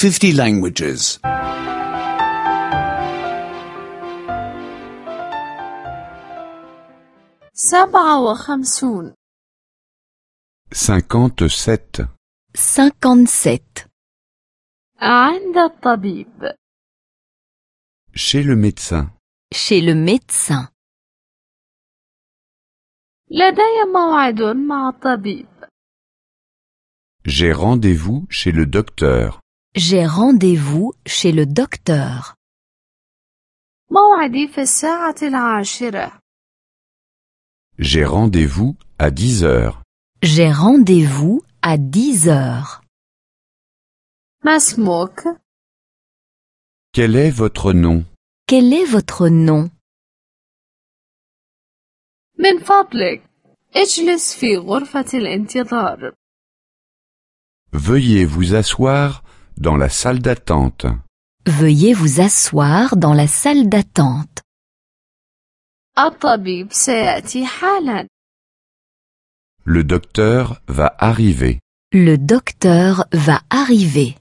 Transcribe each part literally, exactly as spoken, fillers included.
fifty languages. سبعة وخمسون. cinquante-sept. cinquante-sept. عند الطبيب. Chez le médecin. Chez le médecin. لدي موعد مع الطبيب. J'ai rendez-vous chez le docteur. J'ai rendez-vous chez le docteur. موعدي في الساعة العاشرة. J'ai rendez-vous à dix heures. J'ai rendez-vous à dix heures. ما اسمك؟ Quel est votre nom? Quel est votre nom? من فضلك اجلس في غرفة الانتظار. Veuillez vous asseoir dans la salle d'attente. Veuillez vous asseoir dans la salle d'attente. الطبيب سيأتي حالا. Le docteur va arriver. Le docteur va arriver.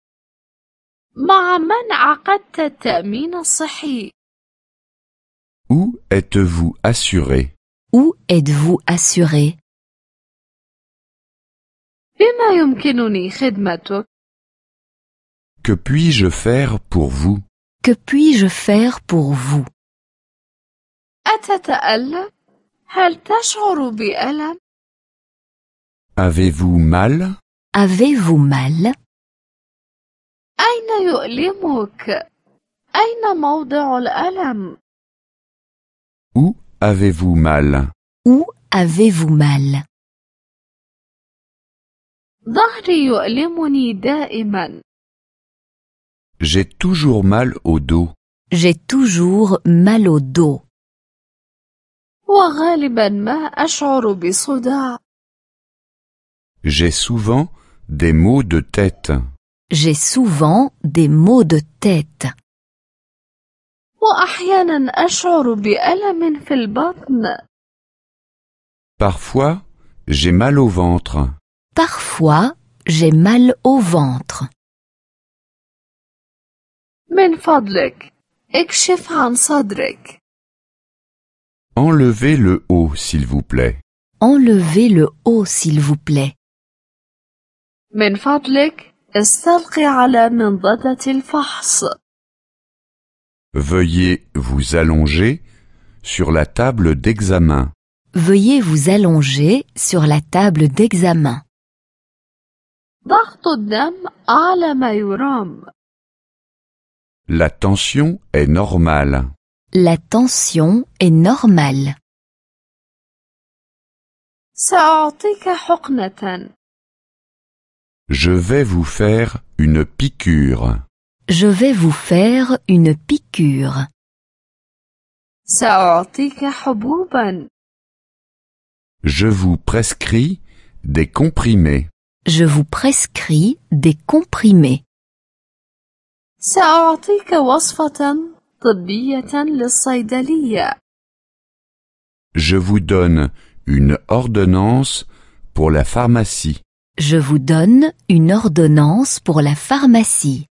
مع من عقدت التأمين الصحي؟ Où êtes-vous assuré? Où êtes-vous assuré? بما يمكنني خدمتك؟ Que puis-je faire pour vous? Que puis-je faire pour vous? أتتألم؟ هل تشعر بألم؟ Avez-vous mal? Avez-vous mal? أين يؤلمك؟ أين موضع الألم؟ Où avez-vous mal? Où avez-vous mal? ظهري يؤلمني دائما. J'ai toujours mal au dos. J'ai toujours mal au dos. وغالبا ما أشعر بصداع. J'ai souvent des maux de tête. J'ai souvent des maux de tête. وأحيانا أشعر بألم في البطن. Parfois, j'ai mal au ventre. Parfois, j'ai mal au ventre. من فضلك اكشف عن صدرك. Enlevez le haut, s'il vous plaît. Enlevez le haut, s'il vous plaît. من فضلك استلقي على منضدة الفحص. Veuillez vous allonger sur la table d'examen. Veuillez vous allonger sur la table d'examen. ضغط الدم أعلى ما يرام. La tension est normale. La tension est normale. سأعطيك حقنة. Je vais vous faire une piqûre. Je vais vous faire une piqûre. سأعطيك حبوبا. Je vous prescris des comprimés. Je vous prescris des comprimés. سأعطيك وصفة طبية للصيدلية. Je vous donne une ordonnance pour la pharmacie. Je vous donne une ordonnance pour la pharmacie.